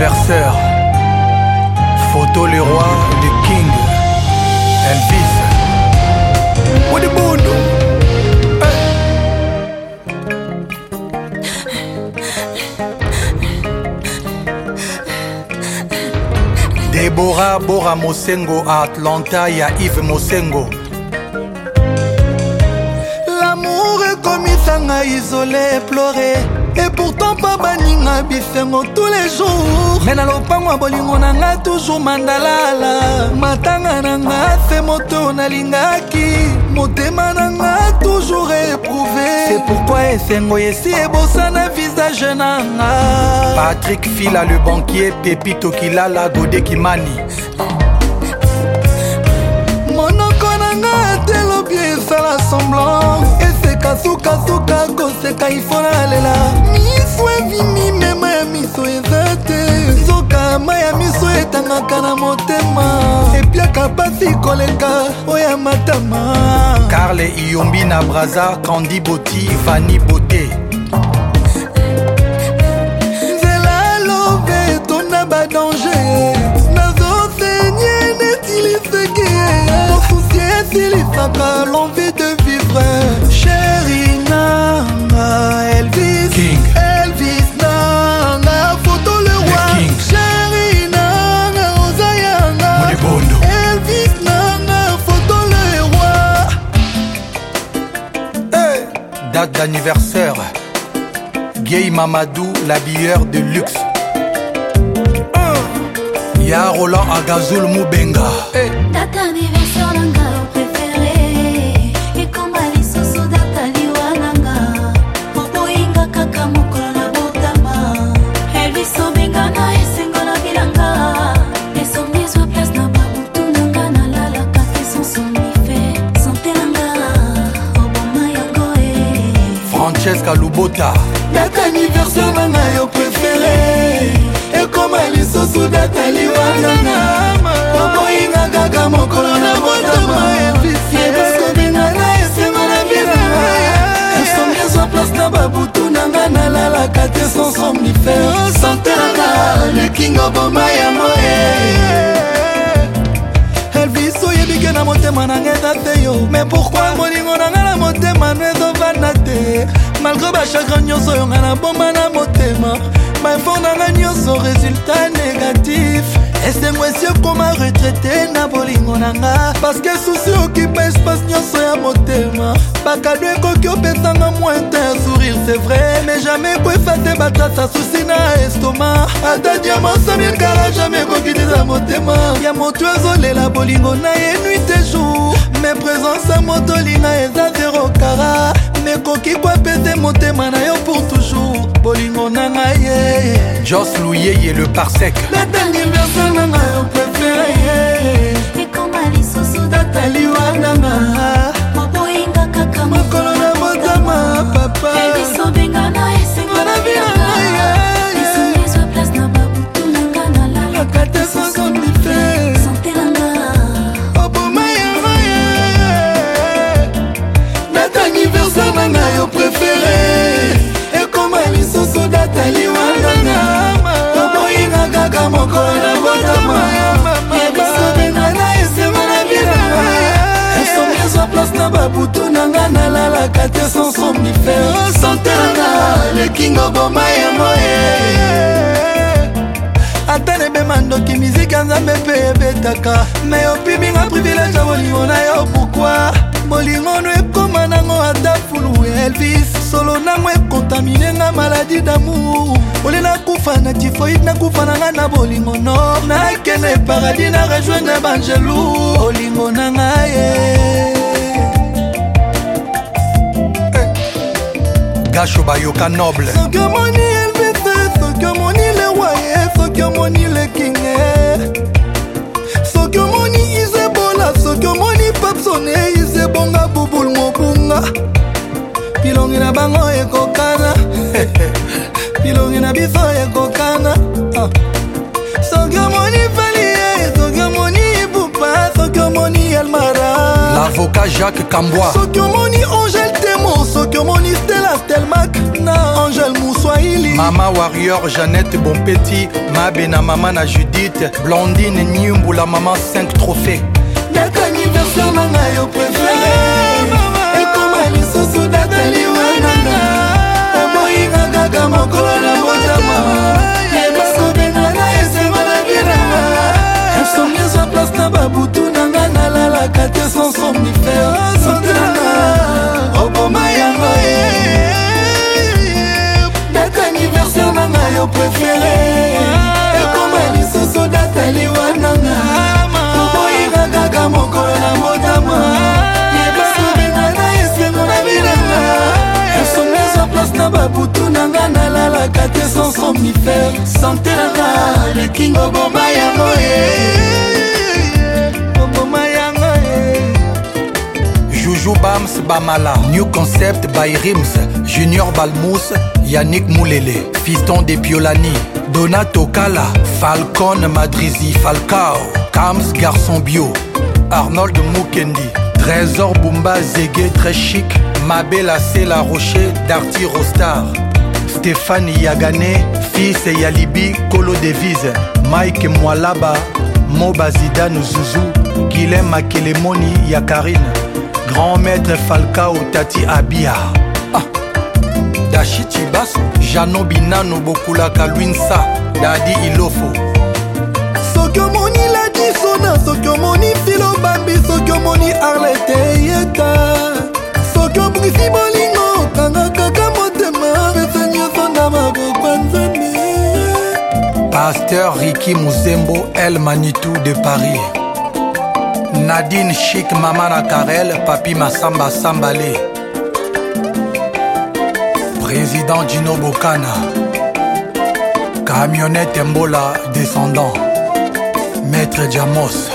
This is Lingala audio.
d'anniversaire. Photo le roi, le king, Elvis. Wadibundo. Deborah Bora Mosengo à Atlanta, il y a Yves Mosengo. L'amour est comme Isanga isolé, pleurer. Et pourtant pas baninga bisengo tous les jours. Mais na lopango bolingo nanga toujours mandalala. Matanga nanga c'est moto na lingaki. Motema nanga toujours éprouvé. C'est pourquoi esengo yesi ebosa na visage nanga. Patrick Fila le banquier, Pepito Kilala, Godé Kimani. Monoko nanga telo bien sala semblant. Suka koseka ifona lela. Miso evimi mema ya miso ezate. Nzoka maya miso etangaka na motema. Epiaka pasi koleka oya matama. Carle Iyombi na Braza, Candy Boti, Vanny Beauté. Nzela love tona ba danger. Nazo senye netiliseke. Mon souci esilisaka l'envie de vivre. Chérie Nanga, Elvis King. Elvis Nanga, photo le roi. Chérie Nanga, Ozayanga. Modibondo. Elvis Nanga, photo le roi. Hey. Date d'anniversaire. Gay Mamadou, l'habilleur de luxe. Ya Roland Agazoul Moubenga. Hey. Date d'anniversaire Nanga préféré. Et comme Alice Data Liwa Nanga. Popo Inga Kaka Mokolo na Botama. Elvis Obenga na Esengo na Bilanga. Les somnies au place na Babutu Nanga na Lala Kake son somnifère. Santé Nanga. Obama Yango Francesca Lubota. Date anniversaire Nanga yo préféré. Et comme Alice Data Liwa Nanga. Popo Inga Kaka Mokolo na Botama. Elvis Obenga na Esengo na Bilanga. Les somnies au place na Babutu Nanga na Lala Kake son somnifère. Santé Nanga, le king Obama Yango Elvis oyebike na motema nanga eza te yo. Mais pourquoi molingo nanga na motema no ezovanda te. Malgré bachagrin nyonso yo nga na bomba na motema. Baeffort nanga nyonso résultat négatif. Esengo esi ekoma retraité na bolingo nanga. Parce que souci okipa espace nyonso ya motema. Bakado ekoki opesanga moins un sourire c'est vrai. Mais jamais koefase batrasa souci na estomac. Ata diamant samien kara jamais kokitisa motema. Ya moto ezolela bolingo na ye nuit et jour. Mais présence ya moto linga eza zéro kara. Mais koki kwa pese motema na yo pour toujours. Bolingo nanga ye Joss Louyeye le parsec. Date anniversaire nanga yo préféré. Et comme Alice Data Liwa Nanga. Popo Inga Kaka Mokolo na Botama papa. Elvis Obenga na Esengo na Bilanga. Les somnies au place na Babutu Nanga na Lala Kate son somnifère. Santé Nanga. Obama Yango Date anniversaire nanga yo préféré. Et comme Alice Data Liwa Nanga. Popo Inga Kaka Mokolo na Botama. Elvis Obenga na Esengo na Bilanga. Les somnies au place na Babutu Nanga na Lala Kate son somnifère. Santé Nanga, le king Obama Yango ata nebema ndoki miziki ya nzambe mpe ebetaka. Me opiminga privilege ya bolingo na yo pourkui bolingo no ekoma nango ata fulu. Elvis solo nango ekontamine nga maladi d'amour. Ole nakufa na tifoid nakufa nanga na bolingo no. Nakende paradis na rejoindre bangelou. Bolingo nanga ye Gacho Bayoka Noble. soki omoni Elvis, soki omoni le roi, soki omoni le king, soki omoni Isebola, soki omoni Papsone, Isebonga bubul mobunga. Pilongi na bango ekokana. Pilongi na biso ekokana. Soki omoni Valie, soki omoni Ibupa, soki omoni Elmara. L'avocat Jacques Kambois. Soki omoni Angèle Temo, soki omoni Stella Stelmack na Angèle Moussoaili. Mama Warrior, Jeannette Bonpetit, Mabena Maman na Judith, Blondine Nyumbu, la maman 5 trophées. Date anniversaire nanga yo préféré ekoma lisusu date liwananga oboyinga kaka mokolo na botama ebasobengana esengo na biranga insomnie za place na babutu nanga nalalaka te sans somnifère santelanga oboma yango date anniversaire nanga yo préféré ekoma lisusu date liwananga kaka mokolo na motama yebasobengana esengo na bilanga insomnie place na babutu nanga nalalaka te sans somnifère santelanga lekingo bomba yango bomba yango Joujou Bams Bamala, New Concept by Rims, Junior Balmous, Yannick Moulele, Fiston de Piolani, Donato Kala, Falcon Madrizi Falcao, Kams Garçon Bio, Arnold Mukendi, Trésor Bumba Zégué très chic, Mabela Sela Rocher, Darty Rostar, Stéphane Yagané, Fils Yalibi, Kolo Devise, Mike Mwalaba, Moba Zidane Zouzou, Guilhem Makelemoni Yakarine, Grand Maître Falcao Tati Abia, Dashi Chibas, Jano Binano Bokulaka Luinsa, Dadi Ilofo. Sokiomoni la disona, sokiomoni filo bambi, sokiomoni arlete yeta, sokiomisi bolingo, kanga kaka motema, besenyo sonda mabokwa nzambe. Pasteur Ricky Muzembo, El Manitou de Paris. Nadine Chic, Mamana Karel, Papi Massamba Sambale. Président Gino Bokana. Camionnette Mbola, descendant. Maître Diamos.